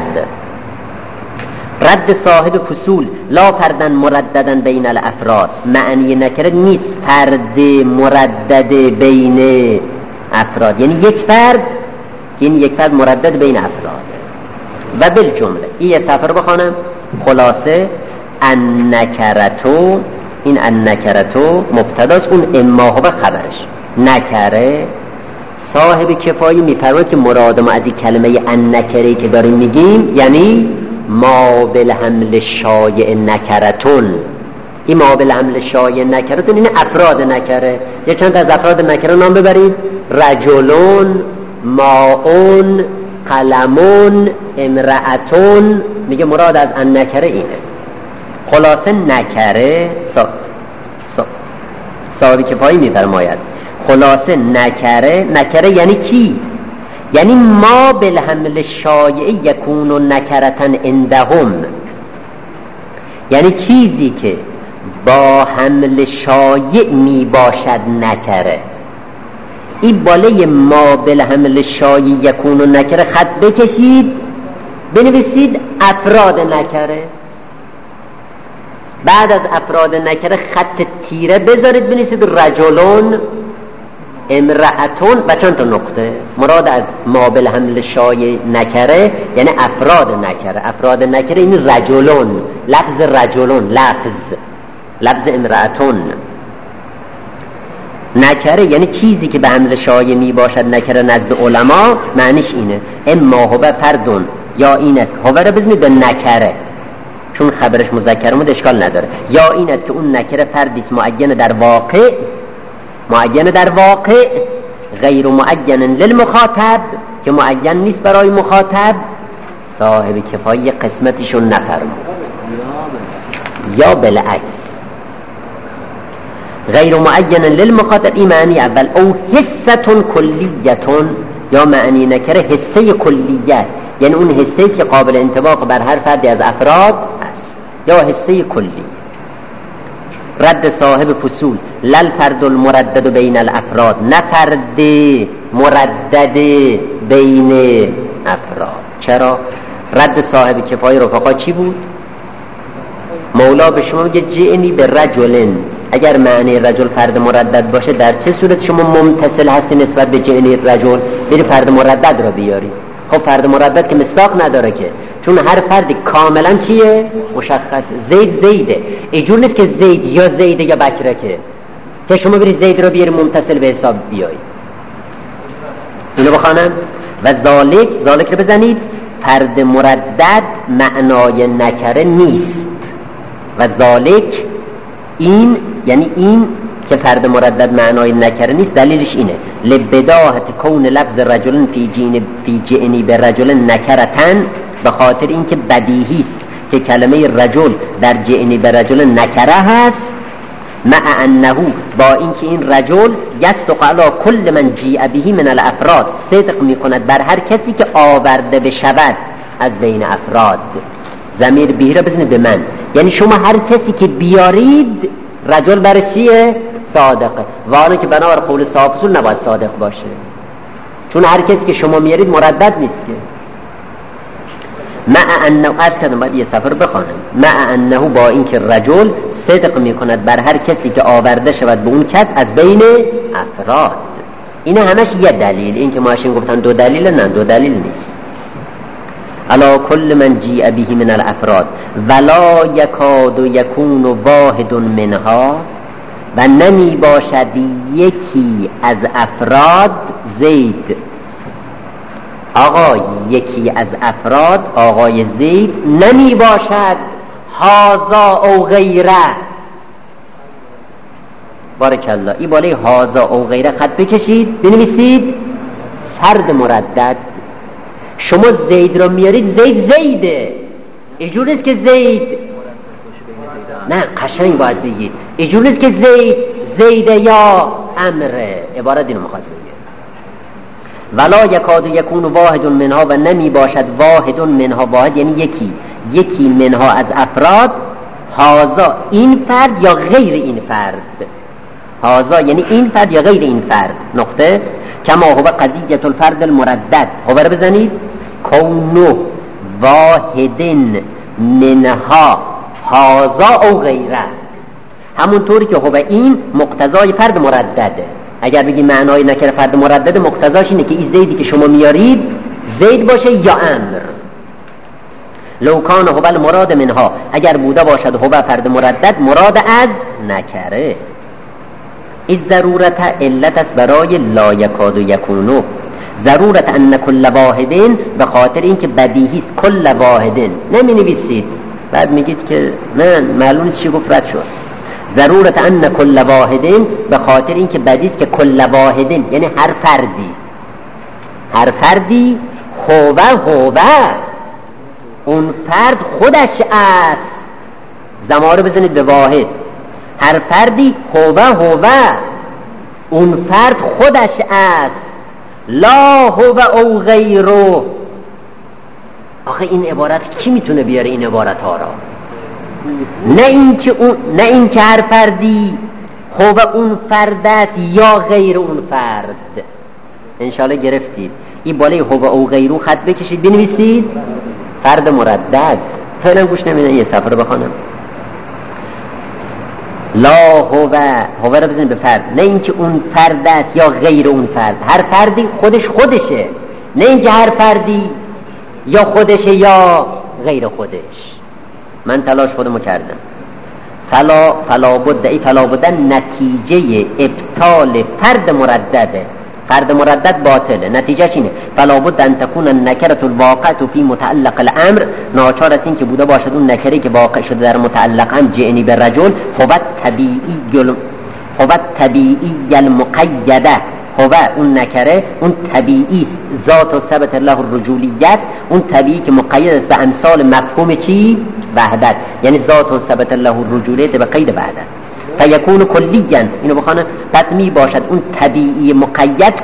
رد صاحب فصول لا پردن مرددن بین الافراد، معنی نکره نیست پرد مردد بین افراد، یعنی یک فرد مردد بین افراد. و بالجمله این یه سفر بخوانم خلاصه النکرتو، این النکرتو مبتداست، اون اما هو خبرش. نکره صاحب کفایی میفرماید که مراد ما از این کلمه النکره که داریم میگیم یعنی ما بالحمل شایع نکرتون. این ما بالحمل شایع نکرتون این افراد نکره. یه چند از افراد نکره نام ببرید: رجلون، ماون، قلمون، امرأتون. میگه مراد از النکره اینه. خلاصه نکره صاحب کفایی میفرماید خلاصه نکره یعنی چی؟ یعنی ما بالحمل شایع یکون نکرتن عندهم، یعنی چیزی که با حمل شایع می باشد نکره. این بالای ما بالحمل شایع یکون نکره خط بکشید، بنویسید افراد نکره. بعد از افراد نکره خط تیره بذارید، بنویسید رجلون، امرأتون و چند تا نقطه. مراد از ما بالحمل شایع نکره یعنی افراد نکره. افراد نکره این رجلون، لفظ رجلون، لفظ امرأتون. نکره یعنی چیزی که به حمل شایع می باشد نکره نزد علما، معنیش اینه اما هو فردون، یا این است هو رو بزنید به نکره چون خبرش مذکر بود اشکال نداره، یا این است که اون نکره فردیست معین در واقع غیر معین للمخاطب، که معین نیست برای مخاطب. صاحب کفایی قسمتشون نفرمود. یا بالعکس غیر معین للمخاطب، این معنی اول. او حصتون کلیتون، یا معنی نکره حصه کلیه است، یعنی اون حصه است که قابل انطباق بر هر فردی از افراد است، یا حصه کلی. رد صاحب فصول لل فرد المردد بین الافراد، نه فرد مردد بین افراد. چرا؟ رد صاحب کفای رفقا چی بود؟ مولا به شما میگه جئنی به رجلن. اگر معنی رجل فرد مردد باشه در چه صورت شما ممتثل هستی نسبت به جئنی رجل؟ بری فرد مردد را بیاری. خب فرد مردد که مصداق نداره که، چون هر فردی کاملا چیه؟ مشخص. زیده. اینجور نیست که زید یا زیده یا بکره که شما بری زید رو بیاری ممتثل به حساب بیایی. اینو بخوانم. و ذالک رو بزنید. فرد مردد معنای نکره نیست. و ذالک این، یعنی این که فرد مردد معنای نکره نیست، دلیلش اینه لبداهت کون لفظ رجلن فی جئنی به رجل نکرتن، به خاطر این که بدیهی است که کلمه رجل در جئنی به رجل نکره هست. مع انه با اینکه این رجل یصدق علی کل من جیء به من الافراد، صدق میکند بر هر کسی که آورده بشود از بین افراد. ضمیر به را بزنید به من، یعنی شما هر کسی که بیارید رجل برای چیه؟ صادقه. و آنه که بنابر قول صاحب اصول نباید صادق باشه، چون هر کسی که شما میارید مردد نیست که. مع انه، عرض کردم باید یه سفر بخوانم، مع انه با اینکه رجل صدق میکند بر هر کسی که آورده شود به اون کس از بین افراد. این همش یه دلیل. این که ماشین گفتن دو دلیل، نه دو دلیل نیست. علا کل من جیء به من الافراد ولا یکاد یکون واحد منها، و نمی باشد یکی از افراد زید. آقا یکی از افراد آقای زید نمی باشد هازا او غیره. بارکالله. این بالای هازا او غیره خط بکشید بنویسید فرد مردد. شما زید رو میارید، زید زیده، اینجور نیست که زید، نه قشنگ باید بگید اینجور نیست که زید زیده یا امره. عبارت اینو میخواد بگید ولا یکاد یکون واحد منها، و نمی باشد واحد منها، واحد یعنی یکی منها از افراد، هازا این فرد یا غیر این فرد، هازا یعنی این فرد یا غیر این فرد. نقطه. کما هو قضیت الفرد المردد، هو رو بزنید کونو واحدن منها هازا او غیره. همونطوری که هو این مقتضای فرد مردده. اگر بگی معنای نکره فرد مردد، مقتضاش اینه که این زیدی که شما میارید زید باشه یا امر. لو کان هو المراد منها، اگر بوده باشد هو فرد مردد مراد از نکره. این ضرورت علت است برای لا یکاد یکونو. ضرورت ان کل واحدین، به خاطر اینکه بدیهی است کل واحدین. نمی نویسید بعد میگید که نه معلوم چی گفت رد شد. ضرورت ان کل واحدین، به خاطر اینکه بدیهی است که کل واحدین یعنی هر فردی هو اون فرد خودش است. زماره بزنید به واحد. هر فردی هو اون فرد خودش است، لا هو او غیره. آخه این عبارت کی میتونه بیاره این عبارت ها را؟ نه اینکه هر فردی هو اون فرد است یا غیر اون فرد. انشالله گرفتید. این بالای هو او غیره خط بکشید بنویسید فرد مردد. فعلا گوش نمیدن یه سفر بخونم. لا هو رو بزنید به فرد، نه اینکه اون فرد است یا غیر اون فرد. هر فردی خودشه، نه اینکه هر فردی یا خودشه یا غیر خودش. من تلاش خودمو کردم. فلا بد نتیجه ابطال فرد مردده. فرد مردد باطله، نتیجهش اینه فلا بد ان تكون النکره الواقعه فی متعلق الامر، ناچار است این که بوده باشد اون نکره که واقع شده در متعلق امر جعنی به رجل هو طبیعی المقیده. هو اون نکره اون طبیعی است، ذات و ثبت الله الرجولیت، اون طبیعی که مقید است به امثال مفهوم چی؟ وحدت، یعنی ذات و ثبت الله الرجولیت به قید وحدت. فیکون کلیاً، اینو بخوانه، پس می باشد اون طبیعی مقید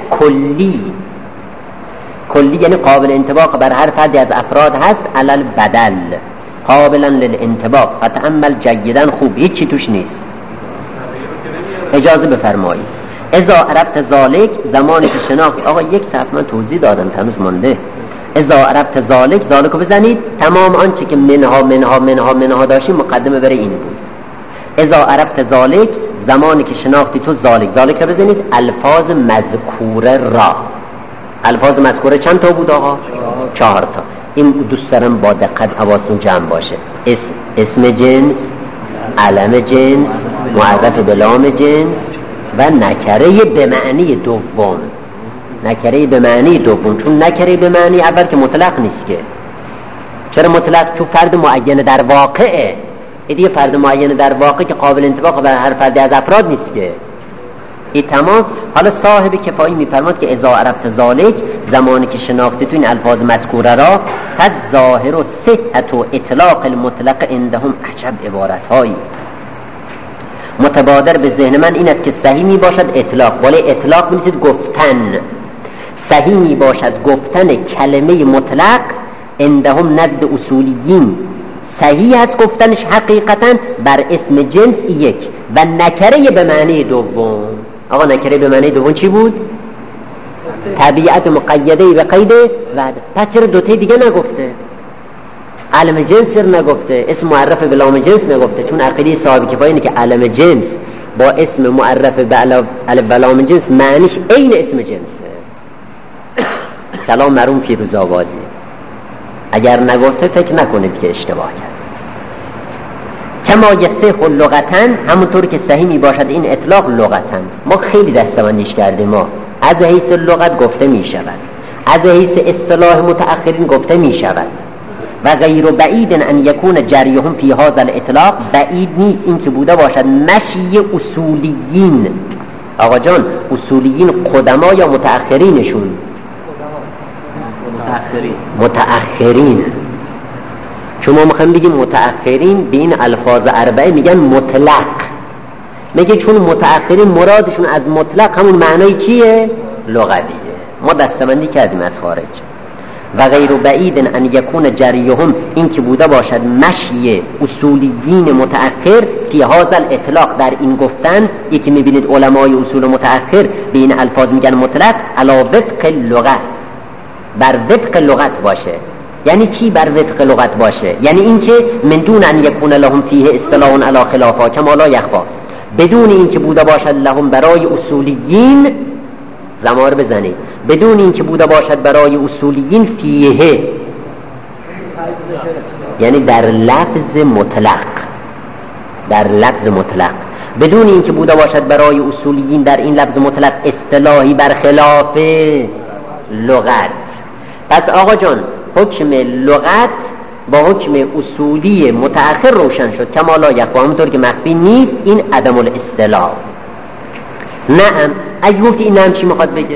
کلی یعنی قابل انطباق بر هر فردی از افراد هست، علل بدل قابلا للانطباق. فتأمل جیداً، خوب، هیچی توش نیست. اجازه بفرمایید. اذا عرفت ذالک، زمانی که شناخت. آقا یک صفحه من توضیح دادم تنوز مانده. اذا عرفت ذالک رو بزنید. تمام آنچه که منها داشتیم مقدمه برای این بود. اذا عرفت ذالک، زمانی که شناختی تو ذالک رو بزنید. الفاظ مذکوره را، الفاظ مذکوره چند تا بود آقا؟ 4 تا. این دوست دارم با دقت حواستون جمع باشه. اسم جنس، علم جنس، معرف به لام جنس و نکره به معنی دوم. نکره به معنی دوم، چون نکره به معنی اول که مطلق نیست که. چرا مطلق؟ چون فرد معین در واقعه. ایدی فرد معین در واقع که قابل انطباق بر هر فردی از افراد نیست که. این تمام. حالا صاحب کفایی میفرماد که اذا عرفت ذالک، زمانی که شناختی تو این الفاظ مذکوره را، پس ظاهر و صحت و اطلاق المطلق عندهم. عجب عبارت هایی. متبادر به ذهن من این است که صحیح می باشد اطلاق، ولی اطلاق نیست گفتن. صحیح می باشد گفتن کلمه مطلق عندهم نزد اصولیین، صحیح است گفتنش حقیقتا بر اسم جنس یک و نکره به معنی دوم. آقا نکره به معنی دوم چی بود؟ طبیعت مقیده به قید وعده. پس چرا دوتای دیگه نگفته؟ علم جنس چرا نگفته؟ اسم معرف به لام جنس نگفته؟ چون عقیده صاحب کفایه اینه که علم جنس با اسم معرف به الف و لام جنس معنیش عین اسم جنسه. کلام مرحوم فیروزآبادی. اگر نگفته فکر نکنید که اشتباه کرد. کما یصح لغتن، همونطور که صحیح می باشد این اطلاق لغتن. ما خیلی دستبندیش کردیم. ما از حیث لغت گفته می شود، از حیث اصطلاح متأخرین گفته می شود و غیر بعید ان یکون جریهم فی هذا الاطلاق، بعید نیست این که بوده باشد مشی اصولیین. آقا جان اصولیین قدما یا متأخرینشون؟ متأخرین. چون ما میخوایم بگیم متأخرین به این الفاظ اربعه میگن مطلق، میگه چون متأخرین مرادشون از مطلق همون معنای چیه؟ لغویه. ما دستبندی کردیم از خارج. و غیر بعید ان یکون جریهم، این که بوده باشد مشی اصولیین متأخر فی هذا الاطلاق، در این گفتن. یکی میبینید علمای اصول متأخر به این الفاظ میگن مطلق علی وفق لغت، بر وفق لغت باشه. یعنی چی بر وفق لغت باشه؟ یعنی این که من دون ان یکون لهم فیه اصطلاح علی خلافا کما لا یخفا، بدون این که بوده باشد لهم برای اصولیین، زمار بزنید، بدون این که بوده باشد برای اصولیین فیه، یعنی در لفظ مطلق، در لفظ مطلق، بدون این که بوده باشد برای اصولیین در این لفظ مطلق اصطلاحی برخلاف لغت. پس آقا جان حکم لغت با حکم اصولی متأخر روشن شد. کما لا یخفا، همونطور که مخفی نیست این عدم الاصطلاح. نعم. اگه گفتی این نعم چی میخواد بگه؟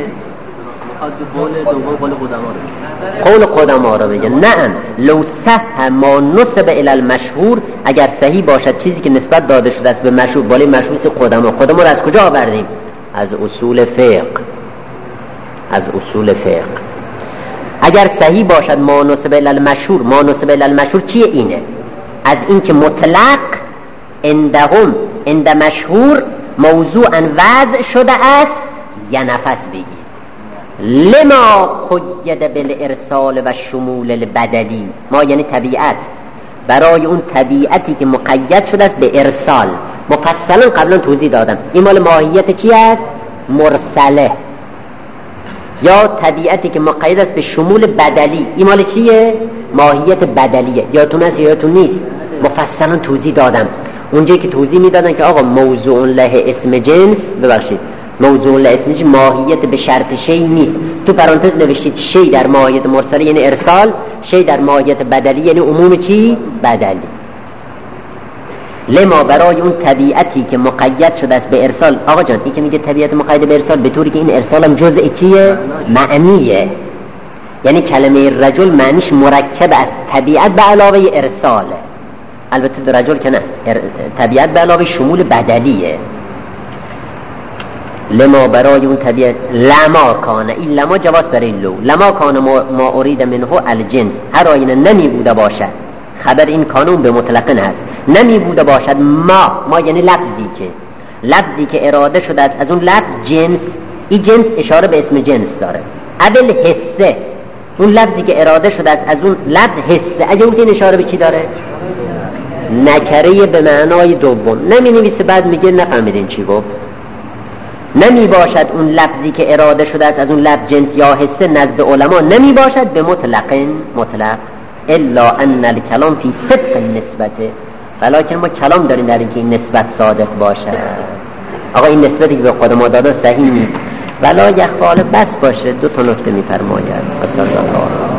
قول قدما رو بگه. نعم لو صح ما نسب الی المشهور، اگر صحیح باشد چیزی که نسبت داده شده است به مشهور، بالای مشهور قدما. قدما رو از کجا آوردیم؟ از اصول فقه. از اصول فقه. اگر صحیح باشد ما نسب الی المشهور، ما نسب الی المشهور چیه؟ اینه از این که مطلق عندهم عند مشهور موضوعا وضع شده است. یا نفس بگید لما قید بالارسال و شمول البدلی، ما یعنی طبیعت، برای اون طبیعتی که مقید شده است به ارسال. مفصلا قبلا توضیح دادم این مال ماهیت چی است؟ مرسله. یا طبیعتی که مقید است به شمول بدلی، این مال چیه؟ ماهیت بدلیه. یادتون است یا یادتون نیست؟ مفصلا توضیح دادم اونجایی که توضیح میدادن که آقا موضوع له اسم جنس، ببخشید موضوع له اسم جنس ماهیت به شرط شی نیست. تو پرانتز نوشتید شی در ماهیت مرسله یعنی ارسال، شی در ماهیت بدلی یعنی عموم چی؟ بدلی. لما برای اون طبیعتی که مقید شده است به ارسال. آقا جان این که میگه طبیعت مقید به ارسال به طوری که این ارسال هم جزء چیه؟ معنیه. یعنی کلمه رجل معنیش مرکب از طبیعت به علاوه ارساله. البته در رجل که نه، طبیعت به علاوه شمول بدلیه. لما برای اون طبیعت. لما کانه، این لما جواز برای لو. لما کانه ما ارید منه الجنس، هر آینه نمی بوده باشد، خبر این کانون به مطلقن هست، نمی بوده باشد ما یعنی لفظی که اراده شده است از اون لفظ جنس. این جنس اشاره به اسم جنس داره. اول حسه، اون لفظی که اراده شده است از اون لفظ حسه، اگه اون اشاره به چی داره؟ نکره به معنای دوم. نمی نویسه بعد میگه نفهمیدین چی گفت. نمی باشد اون لفظی که اراده شده است از اون لفظ جنس یا حسه نزد علما نمی باشد به مطلق الا ان الکلام فی صدق النسبت، ولیکن ما کلام داریم در اینکه این نسبت صادق باشه. آقا این نسبتی که به قدما دادن صحیح نیست. ولا یخفال بس باشه. دو تا نکته میفرماید. صلی الله